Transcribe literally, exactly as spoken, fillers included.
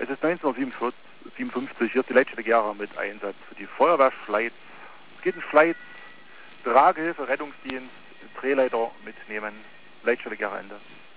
Es ist neunzehnhundertsiebenundfünfzig, hier ist die Leitstelle Gera mit Einsatz für die Feuerwehr Schleiz. Es geht in Schleiz, Tragehilfe, Rettungsdienst, Drehleiter mitnehmen, Leitstelle Gera Ende.